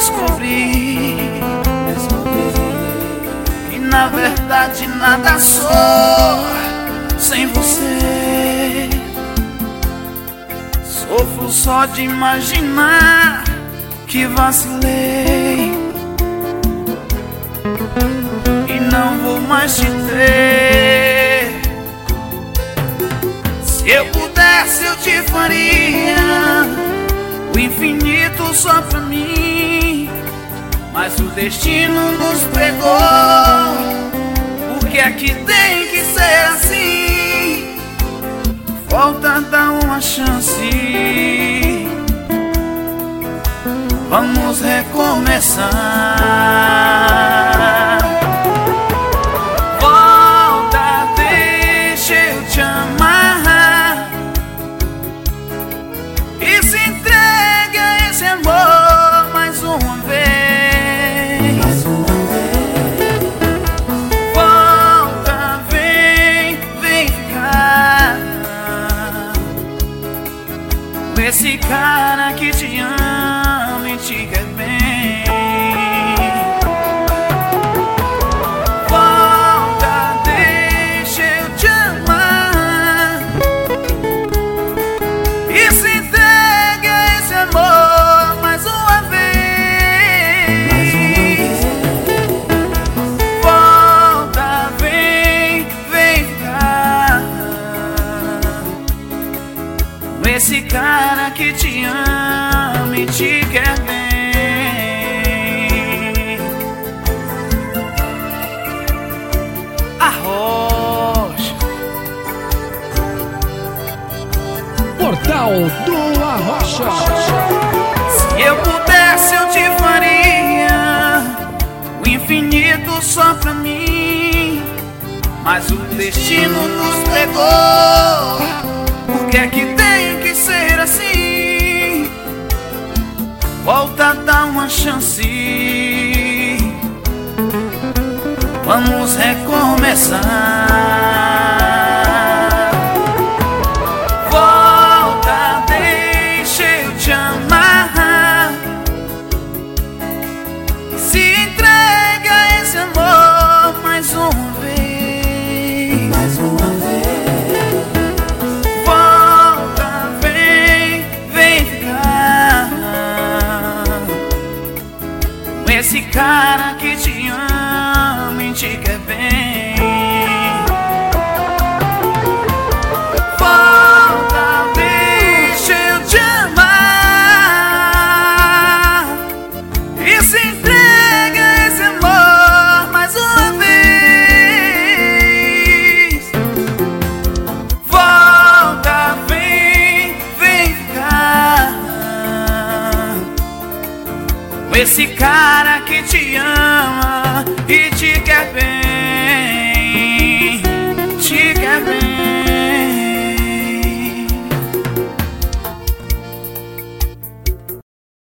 descobri que na verdade nada sou sem você. Sofro só de imaginar que vacilei e não vou mais te ter. Se eu pudesse eu te faria o infinito só pra mim, mas o destino nos pregou, porque aqui tem que ser assim. Volta, dá uma chance, vamos recomeçar. Volta, deixa eu te amar e se entregue a esse amor mais uma vez. Volta, vem, vem ficar com esse cara que te ama e te quer bem. Volta, deixa eu te amar e se entregue a esse amor mais uma vez. Volta, vem, vem ficar com esse cara que te ama e te quer bem. Arrocha. Portal do Arrocha. Se eu pudesse eu te faria o infinito só pra mim, mas o destino nos pegou, porque aqui tem que ser assim. Volta, dá uma chance, vamos recomeçar. Volta, deixa eu te amar e se entregue a esse amor mais uma vez. Mais uma vez. Volta, vem, vem ficar com esse cara que te ama e te quer bem. Volta, deixa eu te amar e se entrega a esse amor mais uma vez. Volta, vem, vem ficar com esse cara que te ama e te quer bem, te quer bem.